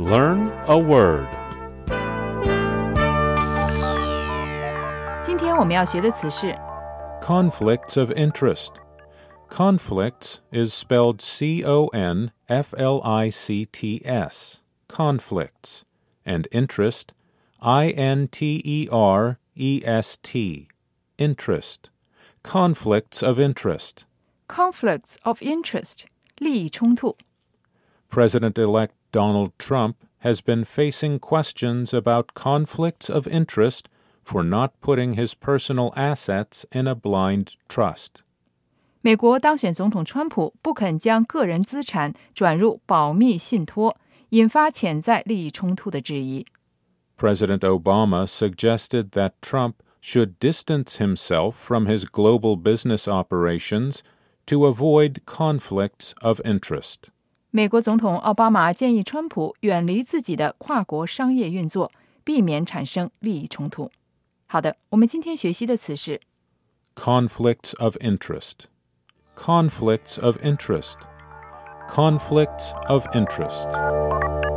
Learn a word. 今天我们要学的词是 Conflicts of interest. Conflicts is spelled C-O-N-F-L-I-C-T-S, conflicts, and interest, I-N-T-E-R-E-S-T, interest, conflicts of interest. conflicts of interest, 利益冲突。 President-elect Donald Trump has been facing questions about conflicts of interest for not putting his personal assets in a blind trust. 美国当选总统川普不肯将个人资产转入保密信托，引发潜在利益冲突的质疑。 President Obama suggested that Trump should distance himself from his global business operations to avoid conflicts of interest. 美国总统奥巴马建议川普远离自己的跨国商业运作，避免产生利益冲突。好的，我们今天学习的词是 Conflicts of interest. Conflicts of interest. Conflicts of interest.